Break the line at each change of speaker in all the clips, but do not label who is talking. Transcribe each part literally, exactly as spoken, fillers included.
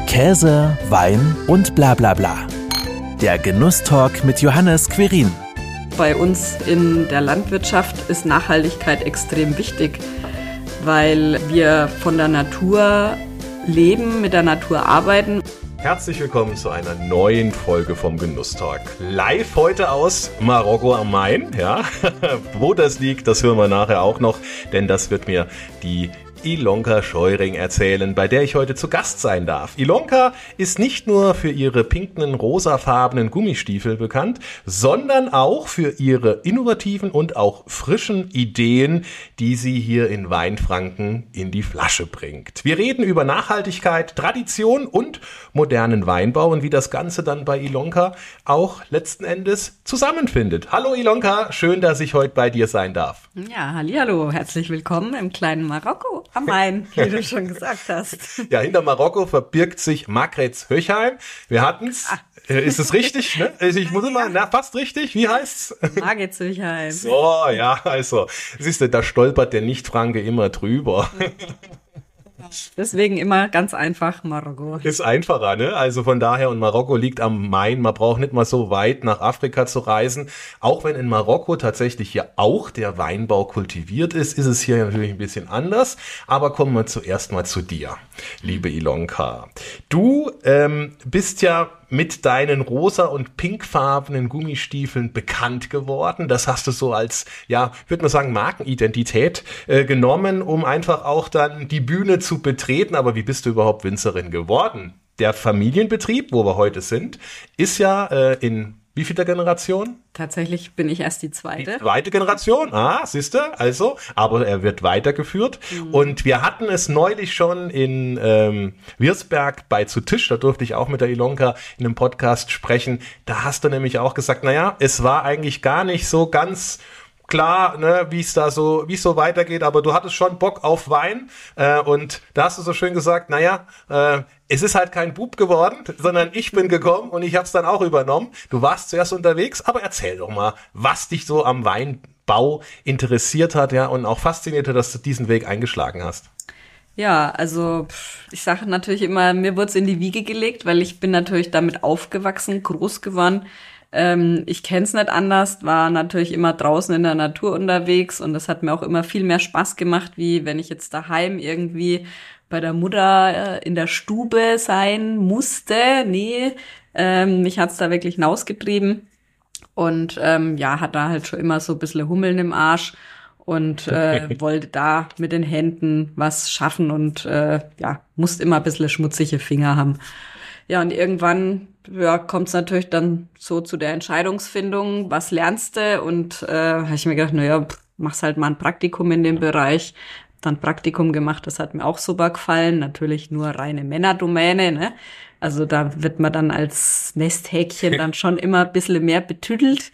Käse, Wein und bla bla bla. Der Genusstalk mit Johannes Quirin.
Bei uns in der Landwirtschaft ist Nachhaltigkeit extrem wichtig, weil wir von der Natur leben, mit der Natur arbeiten.
Herzlich willkommen zu einer neuen Folge vom Genusstalk. Live heute aus Marokko am Main. Ja, wo das liegt, das hören wir nachher auch noch, denn das wird mir die Ilonka Scheuring erzählen, bei der ich heute zu Gast sein darf. Ilonka ist nicht nur für ihre pinken, rosafarbenen Gummistiefel bekannt, sondern auch für ihre innovativen und auch frischen Ideen, die sie hier in Weinfranken in die Flasche bringt. Wir reden über Nachhaltigkeit, Tradition und modernen Weinbau und wie das Ganze dann bei Ilonka auch letzten Endes zusammenfindet. Hallo Ilonka, schön, dass ich heute bei dir sein darf.
Ja, hallihallo, herzlich willkommen im kleinen Marokko am Main, wie du schon gesagt hast.
Ja, hinter Marokko verbirgt sich Markretz-Höchheim. Wir hatten's. Ah. Ist es richtig? Ne? Ich muss immer, na, fast richtig. Wie heißt's?
Markretz-Höchheim.
So, ja, also, siehst du, da stolpert der Nicht-Franke immer drüber.
Deswegen immer ganz einfach Marokko.
Ist einfacher, ne? Also von daher, und Marokko liegt am Main, man braucht nicht mal so weit nach Afrika zu reisen. Auch wenn in Marokko tatsächlich ja auch der Weinbau kultiviert ist, ist es hier natürlich ein bisschen anders. Aber kommen wir zuerst mal zu dir, liebe Ilonka. Du ähm, bist ja mit deinen rosa- und pinkfarbenen Gummistiefeln bekannt geworden. Das hast du so als, ja, würde man sagen, Markenidentität äh, genommen, um einfach auch dann die Bühne zu betreten. Aber wie bist du überhaupt Winzerin geworden? Der Familienbetrieb, wo wir heute sind, ist ja äh, in wie vielter Generation?
Tatsächlich bin ich erst die zweite.
Die zweite Generation, ah, siehst du, also, aber er wird weitergeführt. Mhm. Und wir hatten es neulich schon in ähm, Wirsberg bei Zu Tisch, da durfte ich auch mit der Ilonka in einem Podcast sprechen. Da hast du nämlich auch gesagt, naja, es war eigentlich gar nicht so ganz klar, ne, wie es da so, wie es so weitergeht, aber du hattest schon Bock auf Wein äh, und da hast du so schön gesagt, naja, äh, es ist halt kein Bub geworden, sondern ich bin gekommen und ich habe es dann auch übernommen. Du warst zuerst unterwegs, aber erzähl doch mal, was dich so am Weinbau interessiert hat, ja, und auch fasziniert hat, dass du diesen Weg eingeschlagen hast.
Ja, also ich sage natürlich immer, mir wurde es in die Wiege gelegt, weil ich bin natürlich damit aufgewachsen, groß geworden. Ähm, ich kenne es nicht anders, war natürlich immer draußen in der Natur unterwegs und das hat mir auch immer viel mehr Spaß gemacht, wie wenn ich jetzt daheim irgendwie bei der Mutter äh, in der Stube sein musste. Nee, ähm, mich hat's da wirklich hinausgetrieben und ähm, ja, hat da halt schon immer so ein bisschen Hummeln im Arsch und äh, wollte da mit den Händen was schaffen und äh, ja, musste immer ein bisschen schmutzige Finger haben. Ja, und irgendwann ja, kommt es natürlich dann so zu der Entscheidungsfindung, was lernst du? Und äh, habe ich mir gedacht, naja, machst halt mal ein Praktikum in dem Bereich. Dann Praktikum gemacht, das hat mir auch super gefallen. Natürlich nur reine Männerdomäne, ne? Also da wird man dann als Nesthäkchen dann schon immer ein bisschen mehr betüdelt.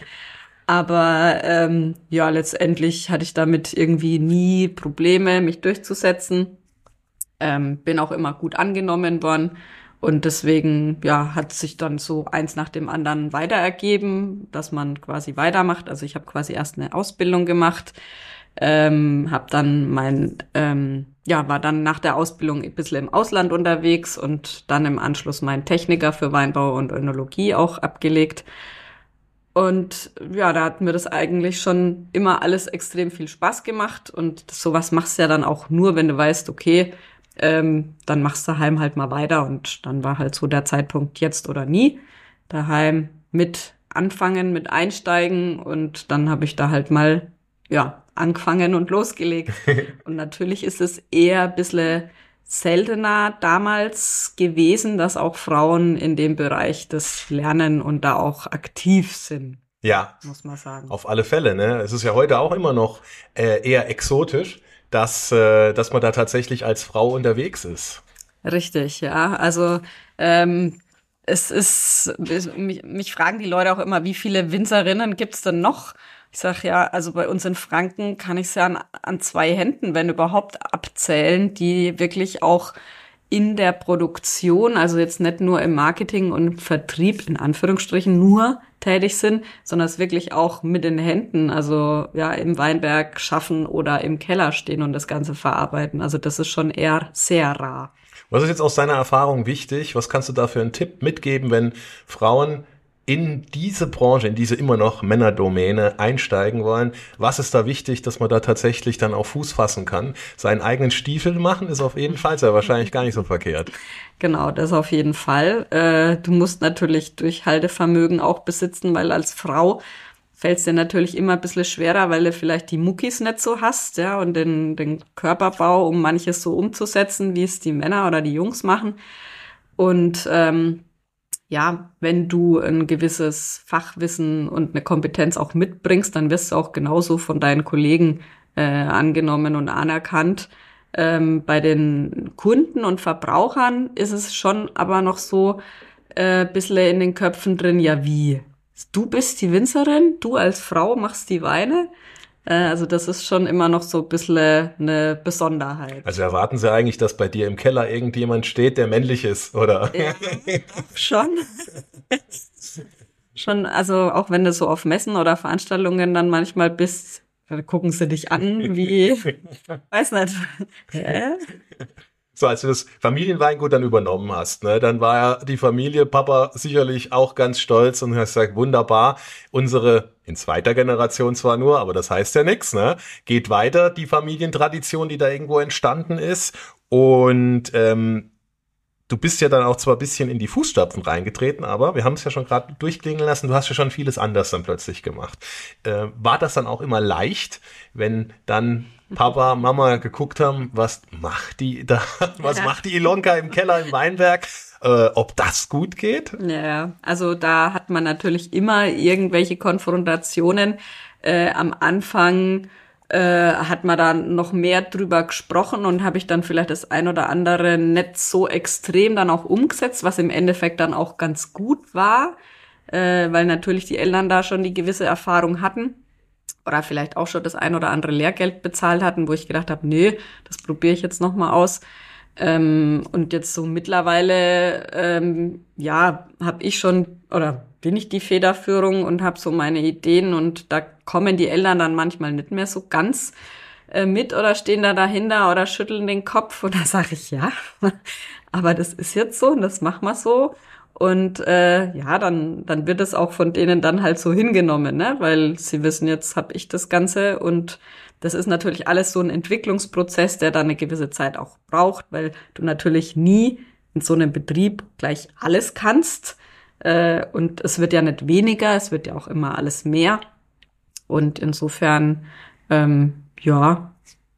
Aber ähm, ja, letztendlich hatte ich damit irgendwie nie Probleme, mich durchzusetzen. Ähm, bin auch immer gut angenommen worden. Und deswegen, ja, hat sich dann so eins nach dem anderen weiter ergeben, dass man quasi weitermacht. Also ich habe quasi erst eine Ausbildung gemacht, ähm, habe dann mein, ähm, ja, war dann nach der Ausbildung ein bisschen im Ausland unterwegs und dann im Anschluss meinen Techniker für Weinbau und Önologie auch abgelegt. Und ja, da hat mir das eigentlich schon immer alles extrem viel Spaß gemacht. Und sowas machst du ja dann auch nur, wenn du weißt, okay, Ähm, dann machst du daheim halt mal weiter und dann war halt so der Zeitpunkt jetzt oder nie. Daheim mit anfangen, mit einsteigen und dann habe ich da halt mal, ja, angefangen und losgelegt. Und natürlich ist es eher ein bisschen seltener damals gewesen, dass auch Frauen in dem Bereich das lernen und da auch aktiv sind.
Ja,
muss man sagen.
Auf alle Fälle, ne? Es ist ja heute auch immer noch äh, eher exotisch, dass, äh, dass man da tatsächlich als Frau unterwegs ist.
Richtig, ja. Also ähm, es ist, mich, mich fragen die Leute auch immer, wie viele Winzerinnen gibt's denn noch? Ich sag ja, also bei uns in Franken kann ich es ja an, an zwei Händen, wenn überhaupt, abzählen, die wirklich auch in der Produktion, also jetzt nicht nur im Marketing und Vertrieb, in Anführungsstrichen, nur tätig sind, sondern es wirklich auch mit den Händen, also ja, im Weinberg schaffen oder im Keller stehen und das Ganze verarbeiten. Also das ist schon eher sehr rar.
Was ist jetzt aus deiner Erfahrung wichtig? Was kannst du da für einen Tipp mitgeben, wenn Frauen in diese Branche, in diese immer noch Männerdomäne einsteigen wollen? Was ist da wichtig, dass man da tatsächlich dann auch Fuß fassen kann? Seinen eigenen Stiefel machen ist auf jeden Fall sehr wahrscheinlich gar nicht so verkehrt.
Genau, das auf jeden Fall. Äh, du musst natürlich Durchhaltevermögen auch besitzen, weil als Frau fällt es dir natürlich immer ein bisschen schwerer, weil du vielleicht die Muckis nicht so hast, ja, und den, den Körperbau, um manches so umzusetzen, wie es die Männer oder die Jungs machen. Und ähm, ja, wenn du ein gewisses Fachwissen und eine Kompetenz auch mitbringst, dann wirst du auch genauso von deinen Kollegen äh, angenommen und anerkannt. Ähm, bei den Kunden und Verbrauchern ist es schon aber noch so äh, ein bisschen in den Köpfen drin, ja wie? Du bist die Winzerin, du als Frau machst die Weine. Also das ist schon immer noch so ein bisschen eine Besonderheit.
Also erwarten Sie eigentlich, dass bei dir im Keller irgendjemand steht, der männlich ist, oder?
Ja, schon. Schon, also auch wenn du so auf Messen oder Veranstaltungen dann manchmal bist, dann gucken sie dich an wie, weiß nicht. Hä?
So, als du das Familienweingut dann übernommen hast, ne, dann war ja die Familie, Papa sicherlich auch ganz stolz und hat gesagt, wunderbar, unsere, in zweiter Generation zwar nur, aber das heißt ja nichts, ne, geht weiter, die Familientradition, die da irgendwo entstanden ist. Und ähm, du bist ja dann auch zwar ein bisschen in die Fußstapfen reingetreten, aber wir haben es ja schon gerade durchklingen lassen, du hast ja schon vieles anders dann plötzlich gemacht. Äh, war das dann auch immer leicht, wenn dann Papa, Mama geguckt haben, was macht die da, was ja. macht die Ilonka im Keller im Weinberg, äh, ob das gut geht?
Ja, also da hat man natürlich immer irgendwelche Konfrontationen. Äh, am Anfang äh, hat man da noch mehr drüber gesprochen und habe ich dann vielleicht das ein oder andere nicht so extrem dann auch umgesetzt, was im Endeffekt dann auch ganz gut war, äh, weil natürlich die Eltern da schon die gewisse Erfahrung hatten. Oder vielleicht auch schon das ein oder andere Lehrgeld bezahlt hatten, wo ich gedacht habe, nee, das probiere ich jetzt noch mal aus. Ähm, und jetzt so mittlerweile, ähm, ja, habe ich schon, oder bin ich die Federführung und habe so meine Ideen und da kommen die Eltern dann manchmal nicht mehr so ganz äh, mit oder stehen da dahinter oder schütteln den Kopf und da sage ich, ja, aber das ist jetzt so und das machen wir so. Und äh, ja, dann dann wird es auch von denen dann halt so hingenommen, ne? Weil sie wissen, jetzt habe ich das Ganze und das ist natürlich alles so ein Entwicklungsprozess, der dann eine gewisse Zeit auch braucht, weil du natürlich nie in so einem Betrieb gleich alles kannst. Äh, und es wird ja nicht weniger, es wird ja auch immer alles mehr. Und insofern, ähm, ja,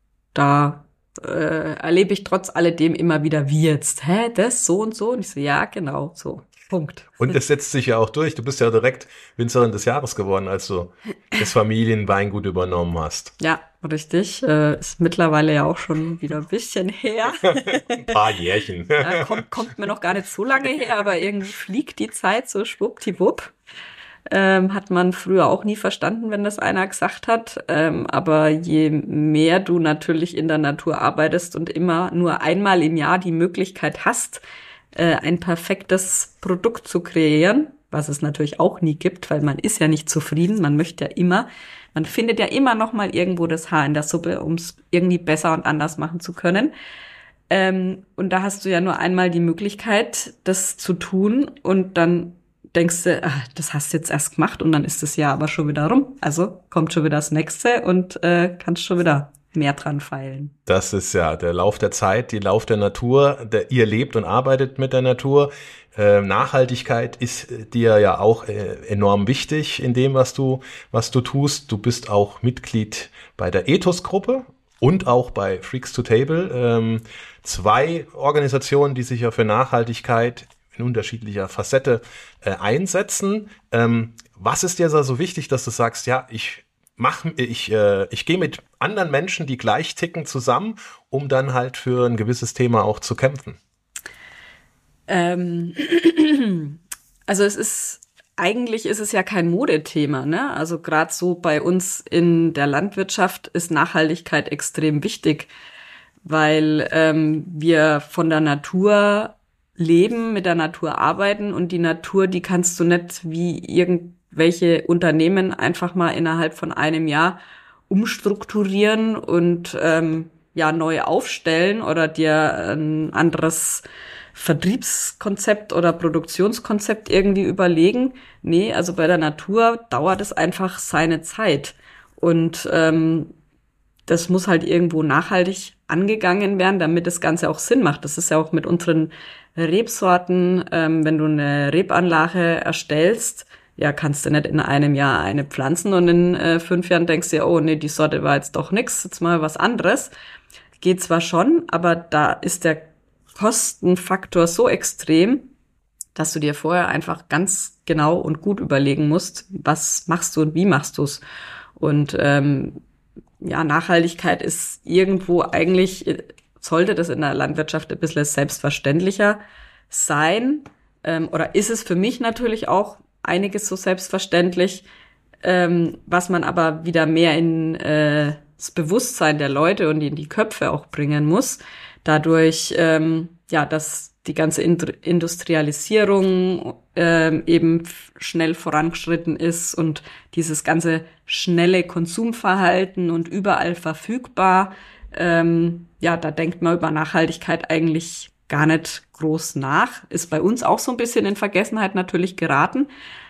da äh, erlebe ich trotz alledem immer wieder, wie jetzt, hä, das, so und so? Und ich so, ja, genau, so, Punkt.
Und das setzt sich ja auch durch. Du bist ja direkt Winzerin des Jahres geworden, als du das Familienweingut übernommen hast.
Ja, richtig. Äh, ist mittlerweile ja auch schon wieder ein bisschen her.
Ein paar Jährchen.
Ja, kommt, kommt mir noch gar nicht so lange her, aber irgendwie fliegt die Zeit so schwuppdiwupp. Ähm, hat man früher auch nie verstanden, wenn das einer gesagt hat. Ähm, aber je mehr du natürlich in der Natur arbeitest und immer nur einmal im Jahr die Möglichkeit hast, äh, ein perfektes Produkt zu kreieren, was es natürlich auch nie gibt, weil man ist ja nicht zufrieden, man möchte ja immer, man findet ja immer noch mal irgendwo das Haar in der Suppe, um es irgendwie besser und anders machen zu können. Ähm, und da hast du ja nur einmal die Möglichkeit, das zu tun und dann denkst du, ach, das hast du jetzt erst gemacht und dann ist das Jahr aber schon wieder rum. Also kommt schon wieder das Nächste und äh, kannst schon wieder mehr dran feilen.
Das ist ja der Lauf der Zeit, die Lauf der Natur. Der, ihr lebt und arbeitet mit der Natur. Äh, Nachhaltigkeit ist dir ja auch äh, enorm wichtig in dem, was du, was du tust. Du bist auch Mitglied bei der Ethos-Gruppe und auch bei Freaks to Table. Ähm, zwei Organisationen, die sich ja für Nachhaltigkeit in unterschiedlicher Facette äh, einsetzen. Ähm, was ist dir so wichtig, dass du sagst, ja, ich mach, ich, äh, ich gehe mit anderen Menschen, die gleich ticken, zusammen, um dann halt für ein gewisses Thema auch zu kämpfen?
Ähm, also es ist, eigentlich ist es ja kein Modethema, ne? Also gerade so bei uns in der Landwirtschaft ist Nachhaltigkeit extrem wichtig, weil ähm, wir von der Natur leben, mit der Natur arbeiten und die Natur, die kannst du nicht wie irgendwelche Unternehmen einfach mal innerhalb von einem Jahr umstrukturieren und ähm, ja neu aufstellen oder dir ein anderes Vertriebskonzept oder Produktionskonzept irgendwie überlegen. Nee, also bei der Natur dauert es einfach seine Zeit. Und ähm, das muss halt irgendwo nachhaltig angegangen werden, damit das Ganze auch Sinn macht. Das ist ja auch mit unseren Rebsorten, ähm, wenn du eine Rebanlage erstellst, ja, kannst du nicht in einem Jahr eine pflanzen und in äh, fünf Jahren denkst du ja, oh nee, die Sorte war jetzt doch nix, jetzt mal was anderes. Geht zwar schon, aber da ist der Kostenfaktor so extrem, dass du dir vorher einfach ganz genau und gut überlegen musst, was machst du und wie machst du es. Und ähm, ja, Nachhaltigkeit ist irgendwo eigentlich, sollte das in der Landwirtschaft ein bisschen selbstverständlicher sein. Ähm, oder ist es für mich natürlich auch einiges so selbstverständlich, ähm, was man aber wieder mehr in äh, das Bewusstsein der Leute und in die Köpfe auch bringen muss. Dadurch, ähm, ja, dass die ganze Industrialisierung ähm, eben schnell vorangeschritten ist und dieses ganze schnelle Konsumverhalten und überall verfügbar, ähm, ja, da denkt man über Nachhaltigkeit eigentlich gar nicht groß nach. Ist bei uns auch so ein bisschen in Vergessenheit natürlich geraten,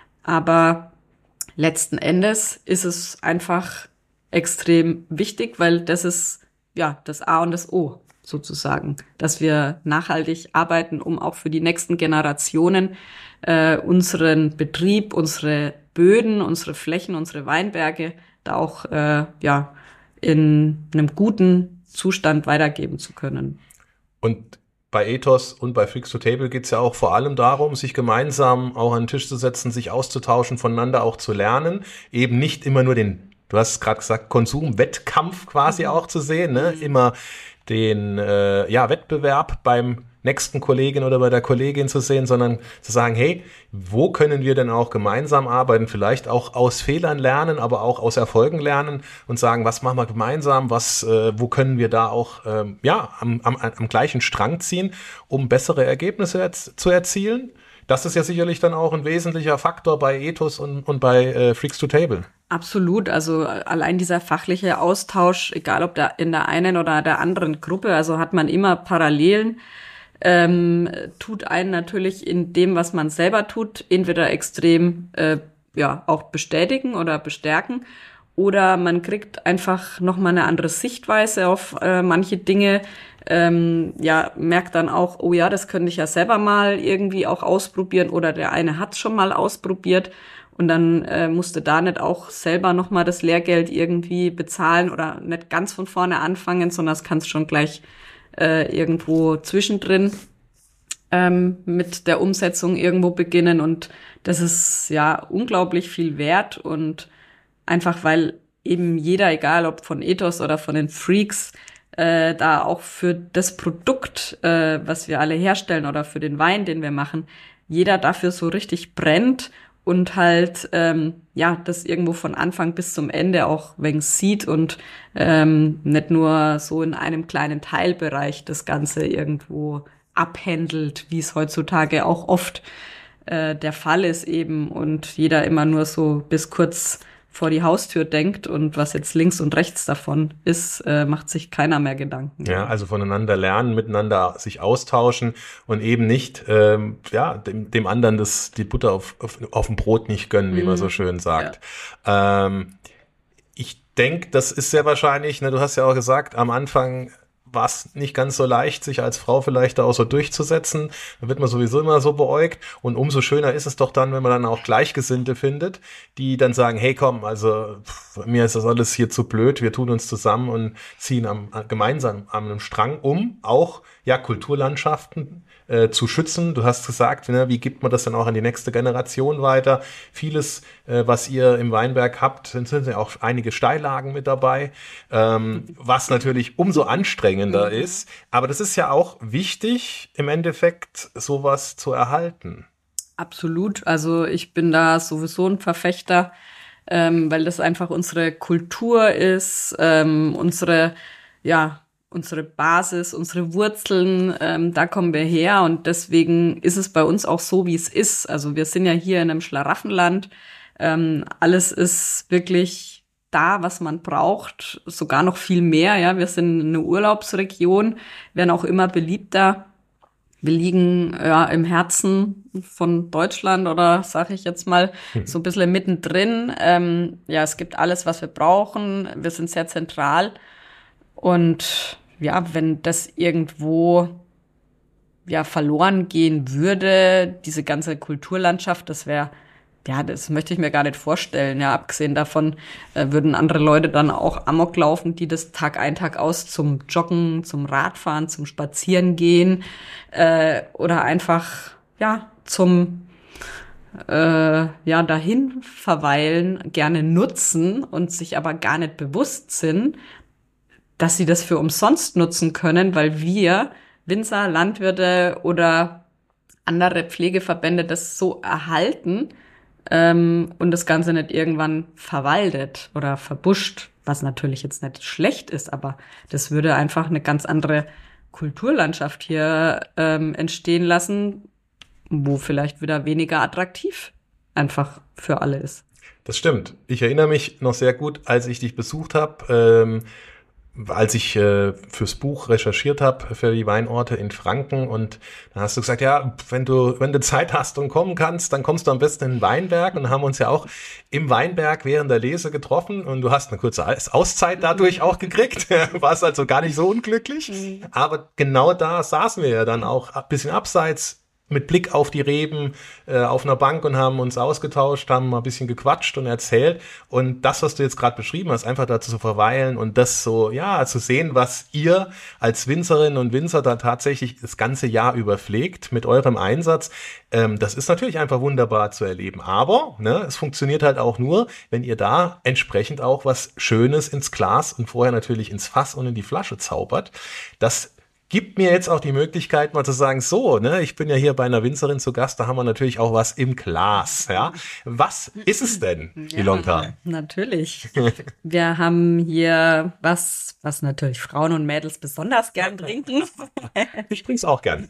aber letzten Endes ist es einfach extrem wichtig, weil das ist ja das A und das O sozusagen, dass wir nachhaltig arbeiten, um auch für die nächsten Generationen äh, unseren Betrieb, unsere Böden, unsere Flächen, unsere Weinberge da auch äh, ja in einem guten Zustand weitergeben zu können.
Und bei Ethos und bei Freaks to Table geht es ja auch vor allem darum, sich gemeinsam auch an den Tisch zu setzen, sich auszutauschen, voneinander auch zu lernen, eben nicht immer nur den, du hast gerade gesagt, Konsumwettkampf quasi mhm. auch zu sehen, ne? Immer den äh, ja, Wettbewerb beim nächsten Kollegen oder bei der Kollegin zu sehen, sondern zu sagen, hey, wo können wir denn auch gemeinsam arbeiten, vielleicht auch aus Fehlern lernen, aber auch aus Erfolgen lernen und sagen, was machen wir gemeinsam, was, äh, wo können wir da auch ähm, ja, am, am, am gleichen Strang ziehen, um bessere Ergebnisse erz- zu erzielen. Das ist ja sicherlich dann auch ein wesentlicher Faktor bei Ethos und, und bei äh, Freaks to Table.
Absolut, also allein dieser fachliche Austausch, egal ob da in der einen oder der anderen Gruppe, also hat man immer Parallelen, ähm, tut einen natürlich in dem, was man selber tut, entweder extrem äh, ja auch bestätigen oder bestärken, oder man kriegt einfach nochmal eine andere Sichtweise auf äh, manche Dinge, ähm, ja, merkt dann auch, oh ja, das könnte ich ja selber mal irgendwie auch ausprobieren, oder der eine hat schon mal ausprobiert. Und dann äh, musste da nicht auch selber nochmal das Lehrgeld irgendwie bezahlen oder nicht ganz von vorne anfangen, sondern das kannst schon gleich äh, irgendwo zwischendrin ähm, mit der Umsetzung irgendwo beginnen. Und das ist ja unglaublich viel wert. Und einfach weil eben jeder, egal ob von Ethos oder von den Freaks, äh, da auch für das Produkt, äh, was wir alle herstellen oder für den Wein, den wir machen, jeder dafür so richtig brennt und halt ähm, ja das irgendwo von Anfang bis zum Ende auch wegen sieht und ähm, nicht nur so in einem kleinen Teilbereich das Ganze irgendwo abhändelt, wie es heutzutage auch oft äh, der Fall ist eben und jeder immer nur so bis kurz vor die Haustür denkt und was jetzt links und rechts davon ist, äh, macht sich keiner mehr Gedanken.
Ja, also voneinander lernen, miteinander sich austauschen und eben nicht ähm, ja dem, dem anderen das die Butter auf, auf, auf dem Brot nicht gönnen, wie mhm. man so schön sagt. Ja. Ähm, ich denke, das ist sehr wahrscheinlich, ne, du hast ja auch gesagt, am Anfang war es nicht ganz so leicht, sich als Frau vielleicht da auch so durchzusetzen. Da wird man sowieso immer so beäugt. Und umso schöner ist es doch dann, wenn man dann auch Gleichgesinnte findet, die dann sagen, hey komm, also pff, mir ist das alles hier zu blöd, wir tun uns zusammen und ziehen am, gemeinsam an einem Strang, um auch ja Kulturlandschaften äh, zu schützen. Du hast gesagt, ne, wie gibt man das dann auch an die nächste Generation weiter? Vieles, äh, was ihr im Weinberg habt, sind, sind ja auch einige Steillagen mit dabei, ähm, was natürlich umso anstrengender mhm. ist. Aber das ist ja auch wichtig, im Endeffekt sowas zu erhalten.
Absolut. Also ich bin da sowieso ein Verfechter, ähm, weil das einfach unsere Kultur ist, ähm, unsere, ja, unsere Basis, unsere Wurzeln, ähm, da kommen wir her und deswegen ist es bei uns auch so, wie es ist. Also wir sind ja hier in einem Schlaraffenland. Ähm, alles ist wirklich da, was man braucht, sogar noch viel mehr. Ja, wir sind eine Urlaubsregion, werden auch immer beliebter. Wir liegen ja im Herzen von Deutschland oder sage ich jetzt mal so ein bisschen mittendrin. Ähm, ja, es gibt alles, was wir brauchen. Wir sind sehr zentral. Und ja, wenn das irgendwo ja verloren gehen würde, diese ganze Kulturlandschaft, das wäre, ja, das möchte ich mir gar nicht vorstellen. Ja, abgesehen davon äh, würden andere Leute dann auch Amok laufen, die das Tag ein, Tag aus zum Joggen, zum Radfahren, zum Spazieren gehen äh, oder einfach ja zum äh, ja dahin verweilen, gerne nutzen und sich aber gar nicht bewusst sind, dass sie das für umsonst nutzen können, weil wir Winzer, Landwirte oder andere Pflegeverbände das so erhalten, Ähm, und das Ganze nicht irgendwann verwaldet oder verbuscht, was natürlich jetzt nicht schlecht ist, aber das würde einfach eine ganz andere Kulturlandschaft hier ähm, entstehen lassen, wo vielleicht wieder weniger attraktiv einfach für alle ist.
Das stimmt. Ich erinnere mich noch sehr gut, als ich dich besucht habe, ähm, als ich äh, fürs Buch recherchiert habe für die Weinorte in Franken, und dann hast du gesagt, ja, wenn du wenn du Zeit hast und kommen kannst, dann kommst du am besten in den Weinberg, und haben uns ja auch im Weinberg während der Lese getroffen, und du hast eine kurze Auszeit dadurch auch gekriegt, warst also gar nicht so unglücklich, aber genau da saßen wir ja dann auch ein bisschen abseits mit Blick auf die Reben äh, auf einer Bank und haben uns ausgetauscht, haben mal ein bisschen gequatscht und erzählt. Und das, was du jetzt gerade beschrieben hast, einfach dazu zu verweilen und das so, ja, zu sehen, was ihr als Winzerinnen und Winzer da tatsächlich das ganze Jahr über pflegt mit eurem Einsatz, ähm, das ist natürlich einfach wunderbar zu erleben. Aber ne, es funktioniert halt auch nur, wenn ihr da entsprechend auch was Schönes ins Glas und vorher natürlich ins Fass und in die Flasche zaubert. Das gibt mir jetzt auch die Möglichkeit, mal zu sagen, so, ne, ich bin ja hier bei einer Winzerin zu Gast, da haben wir natürlich auch was im Glas, ja. Was ist es denn,
ja,
Ilonka?
Natürlich. Wir haben hier was, was natürlich Frauen und Mädels besonders gern trinken.
Ich trinke es auch gern.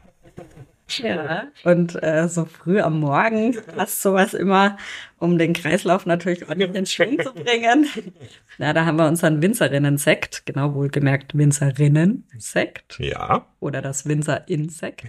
Ja. Und äh, so früh am Morgen passt sowas immer, um den Kreislauf natürlich ordentlich in Schwung zu bringen. Ja, da haben wir unseren Winzerinnen-Sekt, genau wohlgemerkt Winzerinnen-Sekt.
Ja.
Oder das Winzer-Insekt.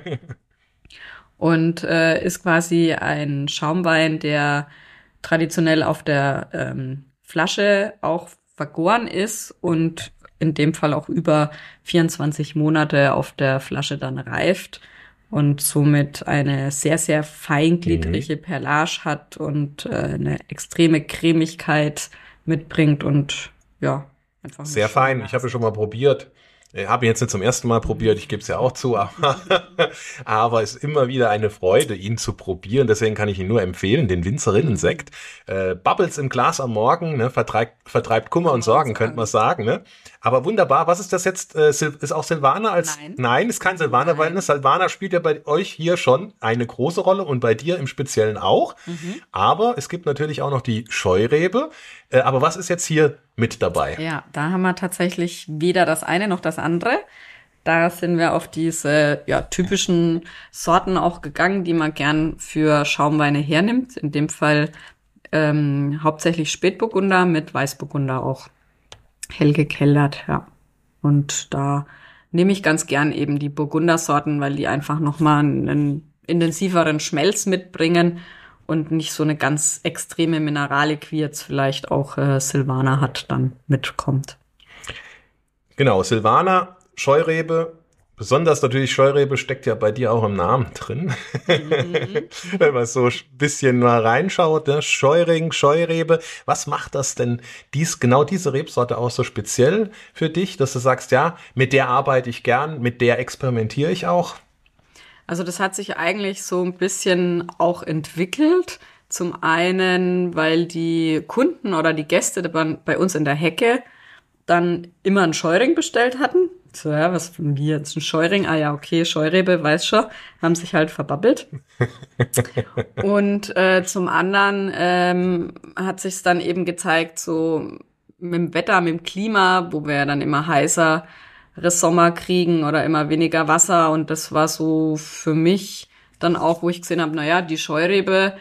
Und äh, ist quasi ein Schaumwein, der traditionell auf der ähm, Flasche auch vergoren ist und in dem Fall auch über vierundzwanzig Monate auf der Flasche dann reift und somit eine sehr, sehr feingliedrige Perlage hat und äh, eine extreme Cremigkeit mitbringt und ja, einfach
sehr fein. Ich habe ja schon mal probiert. Ich habe ihn jetzt nicht zum ersten Mal probiert, ich gebe es ja auch zu, aber, aber es ist immer wieder eine Freude, ihn zu probieren. Deswegen kann ich ihn nur empfehlen, den Winzerinnen-Sekt. Äh, Bubbles im Glas am Morgen, ne, vertreibt, vertreibt Kummer und Sorgen, könnte man sagen. Ne? Aber wunderbar, was ist das jetzt? Äh, ist auch Silvaner als...
Nein,
Nein ist kein Silvaner, weil Silvaner spielt ja bei euch hier schon eine große Rolle und bei dir im Speziellen auch. Mhm. Aber es gibt natürlich auch noch die Scheurebe. Äh, aber was ist jetzt hier mit dabei?
Ja, da haben wir tatsächlich weder das eine noch das andere. Da sind wir auf diese ja, typischen Sorten auch gegangen, die man gern für Schaumweine hernimmt. In dem Fall ähm, hauptsächlich Spätburgunder mit Weißburgunder auch hell gekellert. Ja. Und da nehme ich ganz gern eben die Burgundersorten, weil die einfach nochmal einen intensiveren Schmelz mitbringen und nicht so eine ganz extreme Mineralik, wie jetzt vielleicht auch äh, Silvaner hat, dann mitkommt.
Genau, Silvaner, Scheurebe, besonders natürlich Scheurebe steckt ja bei dir auch im Namen drin. Mhm. Wenn man so ein bisschen mal reinschaut, ne? Scheuring, Scheurebe, was macht das denn, dies, genau diese Rebsorte auch so speziell für dich, dass du sagst, ja, mit der arbeite ich gern, mit der experimentiere ich auch?
Also das hat sich eigentlich so ein bisschen auch entwickelt. Zum einen, weil die Kunden oder die Gäste bei uns in der Hecke dann immer einen Scheuring bestellt hatten. So, ja, was wie jetzt ein Scheuring? Ah ja, okay, Scheurebe, weiß schon, haben sich halt verbabbelt. Und äh, zum anderen ähm, hat sich's dann eben gezeigt, so mit dem Wetter, mit dem Klima, wo wir dann immer heißer Sommer kriegen oder immer weniger Wasser, und das war so für mich dann auch, wo ich gesehen habe, naja, die Scheurebe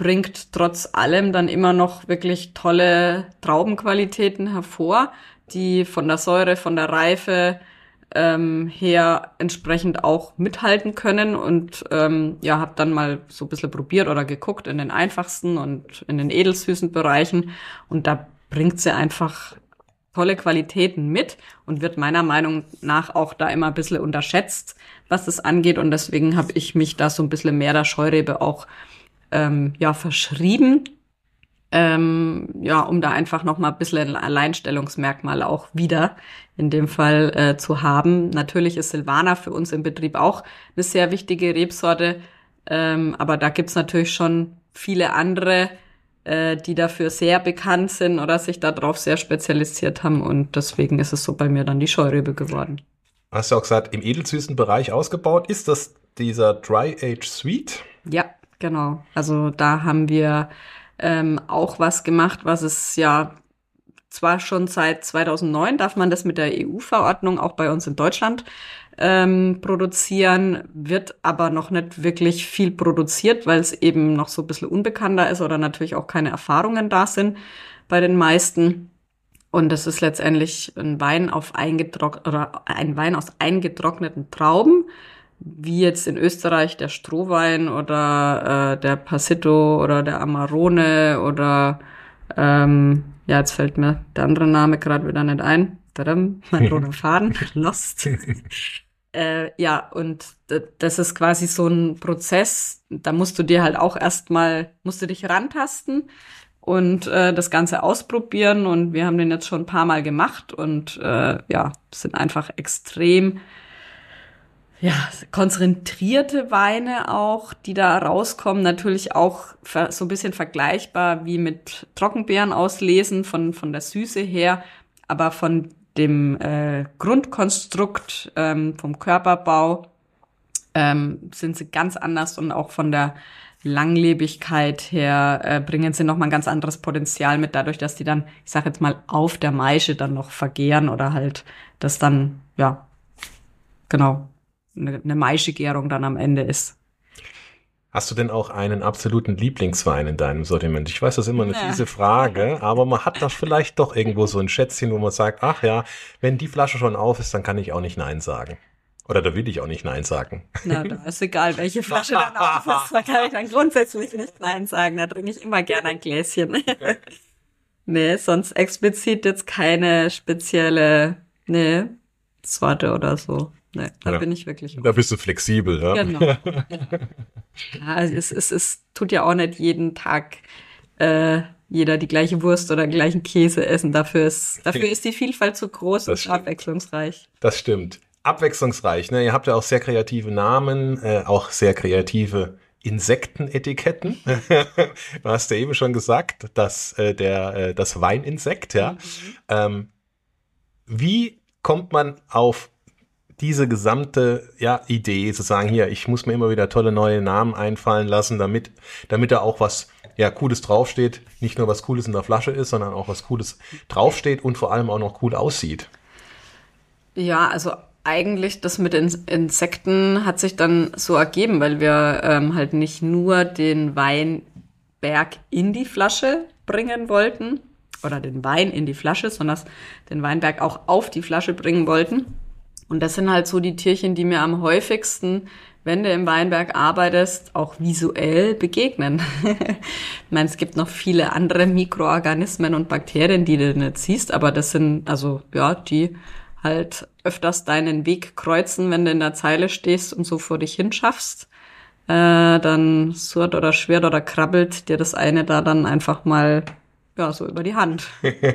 bringt trotz allem dann immer noch wirklich tolle Traubenqualitäten hervor, die von der Säure, von der Reife ähm, her entsprechend auch mithalten können. Und ähm, ja, habe dann mal so ein bisschen probiert oder geguckt in den einfachsten und in den edelsüßen Bereichen. Und da bringt sie einfach tolle Qualitäten mit und wird meiner Meinung nach auch da immer ein bisschen unterschätzt, was das angeht. Und deswegen habe ich mich da so ein bisschen mehr der Scheurebe auch ähm, ja verschrieben, ähm, ja, um da einfach noch mal ein bisschen ein Alleinstellungsmerkmal auch wieder in dem Fall äh, zu haben. Natürlich ist Silvaner für uns im Betrieb auch eine sehr wichtige Rebsorte, ähm, aber da gibt's natürlich schon viele andere, äh, die dafür sehr bekannt sind oder sich darauf sehr spezialisiert haben, und deswegen ist es so bei mir dann die Scheurebe geworden.
Hast du auch gesagt, im edelsüßen Bereich ausgebaut. Ist das dieser Dry Age Sweet?
Ja, genau. Also da haben wir ähm, auch was gemacht, was es ja zwar schon seit zweitausendneun darf man das mit der E U-Verordnung auch bei uns in Deutschland ähm, produzieren, wird aber noch nicht wirklich viel produziert, weil es eben noch so ein bisschen unbekannter ist oder natürlich auch keine Erfahrungen da sind bei den meisten. Und das ist letztendlich ein Wein auf eingetrock- oder ein Wein aus eingetrockneten Trauben, wie jetzt in Österreich der Strohwein oder äh, der Passito oder der Amarone oder ähm, ja, jetzt fällt mir der andere Name gerade wieder nicht ein. Tadam, mein roter Faden, lost. äh, ja, und d- das ist quasi so ein Prozess, da musst du dir halt auch erstmal, musst du dich rantasten und äh, das Ganze ausprobieren, und wir haben den jetzt schon ein paar Mal gemacht und äh, ja, sind einfach extrem ja, konzentrierte Weine auch, die da rauskommen, natürlich auch ver- so ein bisschen vergleichbar wie mit Trockenbeeren auslesen von von der Süße her, aber von dem äh, Grundkonstrukt, ähm, vom Körperbau ähm, sind sie ganz anders, und auch von der Langlebigkeit her äh, bringen sie nochmal ein ganz anderes Potenzial mit, dadurch, dass die dann, ich sag jetzt mal, auf der Maische dann noch vergären oder halt das dann, ja, genau, eine, eine Maischegärung dann am Ende ist.
Hast du denn auch einen absoluten Lieblingswein in deinem Sortiment? Ich weiß, das ist immer eine
Ja.
fiese Frage, aber man hat da vielleicht doch irgendwo so ein Schätzchen, wo man sagt, ach ja, wenn die Flasche schon auf ist, dann kann ich auch nicht Nein sagen. Oder da will ich auch nicht Nein sagen.
Na, da ist egal, welche Flasche dann auf ist, da kann ich dann grundsätzlich nicht Nein sagen, da trinke ich immer gerne ein Gläschen. Nee, sonst explizit jetzt keine spezielle, nee, Sorte oder so. Nee, da
Ja.
bin ich wirklich
Da bist du flexibel, ja?
Genau. Ja, es, es, es tut ja auch nicht jeden Tag äh, jeder die gleiche Wurst oder gleichen Käse essen. Dafür ist, dafür ist die Vielfalt zu groß
Das
und
stimmt.
abwechslungsreich.
Das stimmt. Abwechslungsreich, ne? Ihr habt ja auch sehr kreative Namen, äh, auch sehr kreative Insektenetiketten. Du hast ja eben schon gesagt, dass äh, der äh, das Weininsekt, ja.
Mhm.
Ähm, wie kommt man auf diese gesamte ja, Idee, zu sagen, hier, ich muss mir immer wieder tolle neue Namen einfallen lassen, damit, damit da auch was ja, Cooles draufsteht, nicht nur was Cooles in der Flasche ist, sondern auch was Cooles draufsteht und vor allem auch noch cool aussieht.
Ja, also eigentlich das mit den Insekten hat sich dann so ergeben, weil wir ähm, halt nicht nur den Weinberg in die Flasche bringen wollten oder den Wein in die Flasche, sondern den Weinberg auch auf die Flasche bringen wollten. Und das sind halt so die Tierchen, die mir am häufigsten, wenn du im Weinberg arbeitest, auch visuell begegnen. Ich meine, es gibt noch viele andere Mikroorganismen und Bakterien, die du nicht siehst, aber das sind, also ja, die halt öfters deinen Weg kreuzen, wenn du in der Zeile stehst und so vor dich hinschaffst. Äh, dann surrt oder schwirrt oder krabbelt dir das eine da dann einfach mal ja so über die Hand.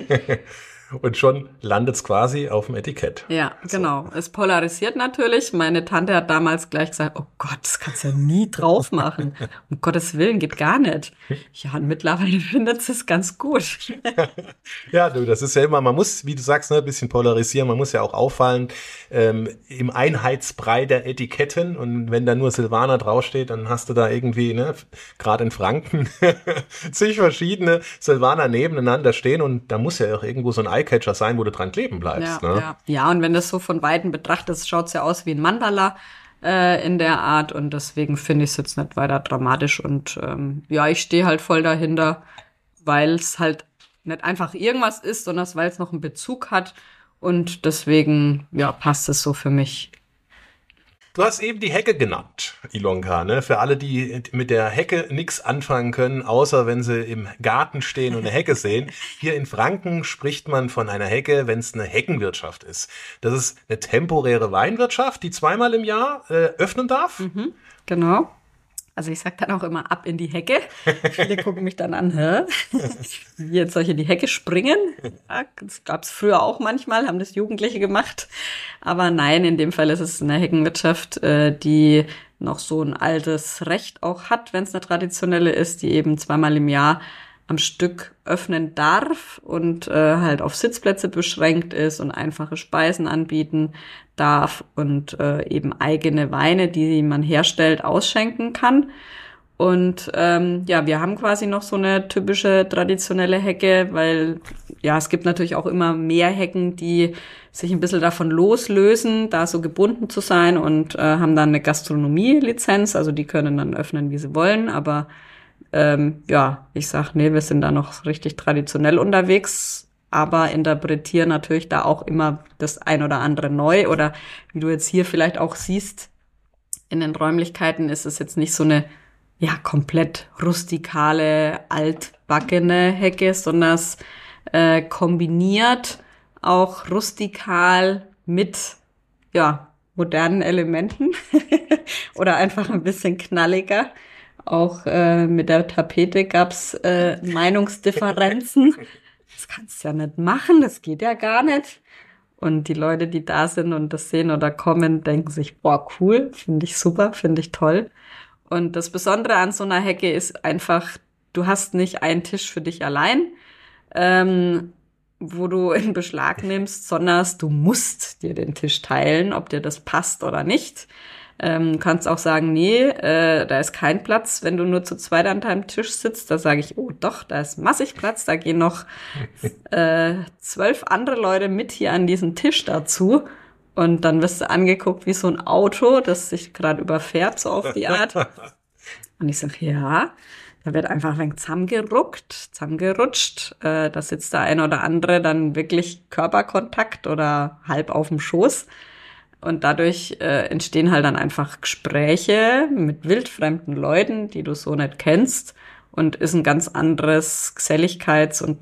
Und schon landet's quasi auf dem Etikett.
Ja, genau. Es polarisiert natürlich. Meine Tante hat damals gleich gesagt, oh Gott, das kannst du ja nie drauf machen. Um Gottes Willen, geht gar nicht. Ja, und mittlerweile findet sie es ganz gut.
Ja, du, das ist ja immer, man muss, wie du sagst, ne, ein bisschen polarisieren, man muss ja auch auffallen ähm, im Einheitsbrei der Etiketten, und wenn da nur Silvaner draufsteht, dann hast du da irgendwie, ne, gerade in Franken, zig verschiedene Silvaner nebeneinander stehen, und da muss ja auch irgendwo so ein Eyecatcher sein, wo du dran kleben bleibst.
Ja,
ne?
ja. ja, und wenn das so von Weitem betrachtest, schaut's ja aus wie ein Mandala. äh, in der Art und deswegen finde ich es jetzt nicht weiter dramatisch und ähm, ja, ich stehe halt voll dahinter, weil es halt nicht einfach irgendwas ist, sondern weil es noch einen Bezug hat und deswegen, ja, passt es so für mich.
Du hast eben die Hecke genannt, Ilonka, ne? Für alle, die mit der Hecke nichts anfangen können, außer wenn sie im Garten stehen und eine Hecke sehen. Hier in Franken spricht man von einer Hecke, wenn es eine Heckenwirtschaft ist. Das ist eine temporäre Weinwirtschaft, die zweimal im Jahr äh, öffnen darf.
Mhm, genau. Also ich sag dann auch immer ab in die Hecke. Viele gucken mich dann an, hä? Wie jetzt soll ich in die Hecke springen? Ja, das gab's früher auch manchmal, haben das Jugendliche gemacht. Aber nein, in dem Fall ist es eine Heckenwirtschaft, die noch so ein altes Recht auch hat, wenn es eine traditionelle ist, die eben zweimal im Jahr am Stück öffnen darf und äh, halt auf Sitzplätze beschränkt ist und einfache Speisen anbieten darf und äh, eben eigene Weine, die man herstellt, ausschenken kann. Und ähm, ja, wir haben quasi noch so eine typische traditionelle Hecke, weil ja, es gibt natürlich auch immer mehr Hecken, die sich ein bisschen davon loslösen, da so gebunden zu sein und äh, haben dann eine Gastronomie-Lizenz, also die können dann öffnen, wie sie wollen, aber Ähm, ja, ich sag, nee, wir sind da noch richtig traditionell unterwegs, aber interpretieren natürlich da auch immer das ein oder andere neu oder wie du jetzt hier vielleicht auch siehst, in den Räumlichkeiten ist es jetzt nicht so eine, ja, komplett rustikale, altbackene Hecke, sondern es äh, kombiniert auch rustikal mit, ja, modernen Elementen oder einfach ein bisschen knalliger. Auch äh, mit der Tapete gab's äh, Meinungsdifferenzen. Das kannst du ja nicht machen, das geht ja gar nicht. Und die Leute, die da sind und das sehen oder kommen, denken sich, boah, cool, finde ich super, finde ich toll. Und das Besondere an so einer Hecke ist einfach, du hast nicht einen Tisch für dich allein, ähm, wo du in Beschlag nimmst, sondern du musst dir den Tisch teilen, ob dir das passt oder nicht. Ähm, kannst auch sagen, nee, äh, da ist kein Platz, wenn du nur zu zweit an deinem Tisch sitzt. Da sage ich, oh doch, da ist massig Platz, da gehen noch äh, zwölf andere Leute mit hier an diesen Tisch dazu. Und dann wirst du angeguckt wie so ein Auto, das sich gerade überfährt, so auf die Art. Und ich sage, ja, da wird einfach ein wenig zusammengeruckt, zusammengerutscht. Äh, da sitzt der eine oder andere dann wirklich Körperkontakt oder halb auf dem Schoß. Und dadurch äh, entstehen halt dann einfach Gespräche mit wildfremden Leuten, die du so nicht kennst. Und ist ein ganz anderes Geselligkeits- und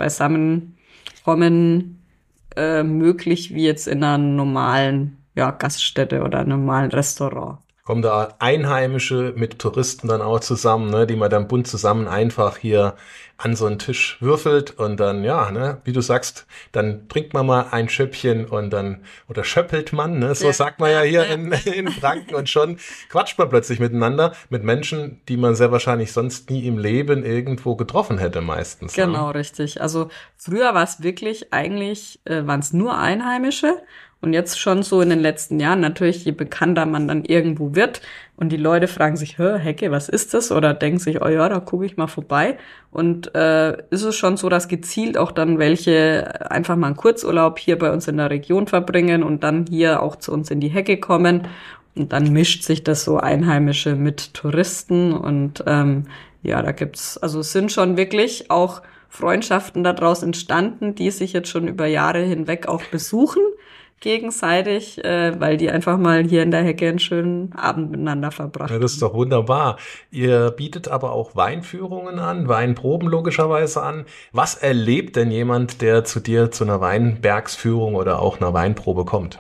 Beisammenkommen äh, möglich wie jetzt in einer normalen ja, Gaststätte oder einem normalen Restaurant.
Kommen da Einheimische mit Touristen dann auch zusammen, ne, die man dann bunt zusammen einfach hier an so einen Tisch würfelt und dann, ja, ne, wie du sagst, dann trinkt man mal ein Schöppchen und dann, oder schöppelt man, ne, so ja, sagt man ja hier ja. in, in Franken und schon quatscht man plötzlich miteinander mit Menschen, die man sehr wahrscheinlich sonst nie im Leben irgendwo getroffen hätte meistens.
Genau,
ne?
Richtig. Also früher war es wirklich eigentlich, äh, waren es nur Einheimische. Und jetzt schon so in den letzten Jahren, natürlich, je bekannter man dann irgendwo wird und die Leute fragen sich, hä, Hecke, was ist das? Oder denken sich, oh ja, da gucke ich mal vorbei. Und äh, ist es schon so, dass gezielt auch dann welche einfach mal einen Kurzurlaub hier bei uns in der Region verbringen und dann hier auch zu uns in die Hecke kommen. Und dann mischt sich das so Einheimische mit Touristen. Und ähm, ja, da gibt's, also es sind schon wirklich auch Freundschaften daraus entstanden, die sich jetzt schon über Jahre hinweg auch besuchen. Gegenseitig, äh, weil die einfach mal hier in der Hecke einen schönen Abend miteinander verbracht haben.
Ja, das ist doch wunderbar. Ihr bietet aber auch Weinführungen an, Weinproben logischerweise an. Was erlebt denn jemand, der zu dir zu einer Weinbergsführung oder auch einer Weinprobe kommt?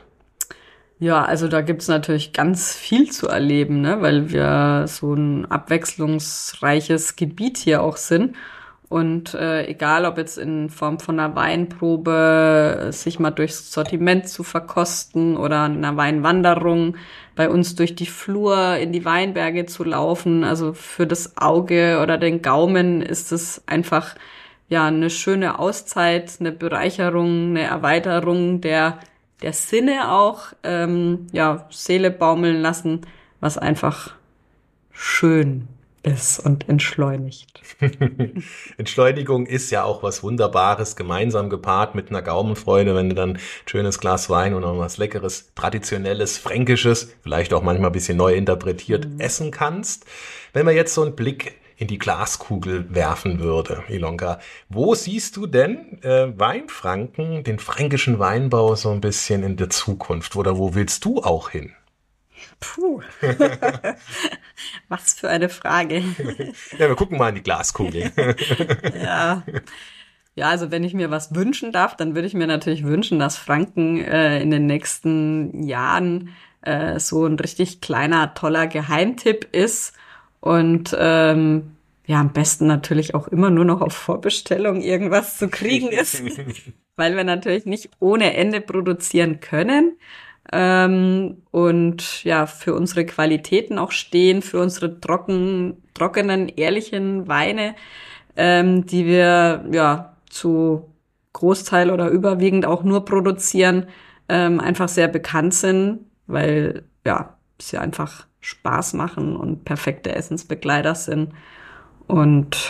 Ja, also da gibt's natürlich ganz viel zu erleben, ne, weil wir so ein abwechslungsreiches Gebiet hier auch sind. Und äh, egal, ob jetzt in Form von einer Weinprobe, sich mal durchs Sortiment zu verkosten oder einer Weinwanderung, bei uns durch die Flur in die Weinberge zu laufen, also für das Auge oder den Gaumen ist es einfach ja eine schöne Auszeit, eine Bereicherung, eine Erweiterung der der Sinne auch, ähm, ja Seele baumeln lassen, was einfach schön ist und entschleunigt.
Entschleunigung ist ja auch was Wunderbares, gemeinsam gepaart mit einer Gaumenfreude, wenn du dann ein schönes Glas Wein und noch was Leckeres, Traditionelles, Fränkisches, vielleicht auch manchmal ein bisschen neu interpretiert, mhm. essen kannst. Wenn man jetzt so einen Blick in die Glaskugel werfen würde, Ilonka, wo siehst du denn äh, Weinfranken, den fränkischen Weinbau so ein bisschen in der Zukunft? Oder wo willst du auch hin?
Puh, was für eine Frage.
Ja, wir gucken mal in die Glaskugel.
Ja. Ja, also wenn ich mir was wünschen darf, dann würde ich mir natürlich wünschen, dass Franken äh, in den nächsten Jahren äh, so ein richtig kleiner, toller Geheimtipp ist und ähm, ja, am besten natürlich auch immer nur noch auf Vorbestellung irgendwas zu kriegen ist, weil wir natürlich nicht ohne Ende produzieren können. Ähm, und ja, für unsere Qualitäten auch stehen, für unsere trocken, trockenen, ehrlichen Weine, ähm, die wir ja zu Großteil oder überwiegend auch nur produzieren, ähm, einfach sehr bekannt sind, weil ja, sie einfach Spaß machen und perfekte Essensbegleiter sind. Und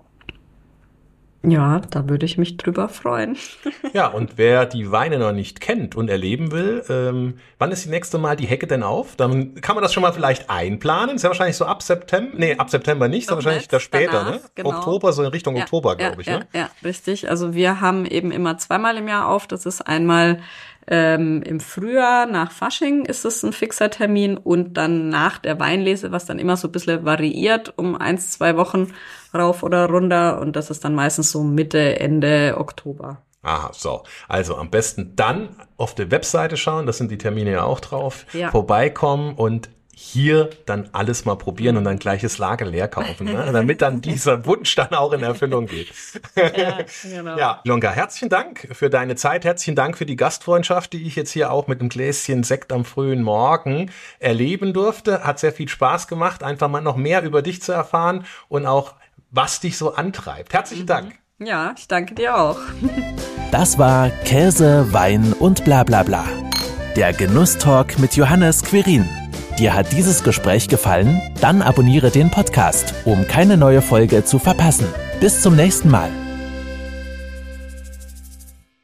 ja, da würde ich mich drüber freuen.
Ja, und wer die Weine noch nicht kennt und erleben will, ähm, wann ist die nächste Mal die Hecke denn auf? Dann kann man das schon mal vielleicht einplanen. Ist ja wahrscheinlich so ab September. Nee, ab September nicht, sondern wahrscheinlich da später, danach, ne? Genau. Oktober, so in Richtung ja, Oktober, glaube
ja,
ich.
Ja,
ne?
ja, richtig. Also wir haben eben immer zweimal im Jahr auf. Das ist einmal ähm, im Frühjahr nach Fasching ist es ein fixer Termin und dann nach der Weinlese, was dann immer so ein bisschen variiert, um eins, zwei Wochen rauf oder runter. Und das ist dann meistens so Mitte, Ende Oktober.
Aha, so. Also am besten dann auf der Webseite schauen, das sind die Termine ja auch drauf,
ja. vorbeikommen
und hier dann alles mal probieren und dann gleich das Lager leer kaufen, ne? Damit dann dieser Wunsch dann auch in Erfüllung geht.
Ja, genau.
Ja, Ilonka, herzlichen Dank für deine Zeit, herzlichen Dank für die Gastfreundschaft, die ich jetzt hier auch mit einem Gläschen Sekt am frühen Morgen erleben durfte. Hat sehr viel Spaß gemacht, einfach mal noch mehr über dich zu erfahren und auch, was dich so antreibt. Herzlichen mhm. Dank.
Ja, ich danke dir auch.
Das war Käse, Wein und bla bla bla. Der Genusstalk mit Johannes Quirin. Dir hat dieses Gespräch gefallen? Dann abonniere den Podcast, um keine neue Folge zu verpassen. Bis zum nächsten Mal.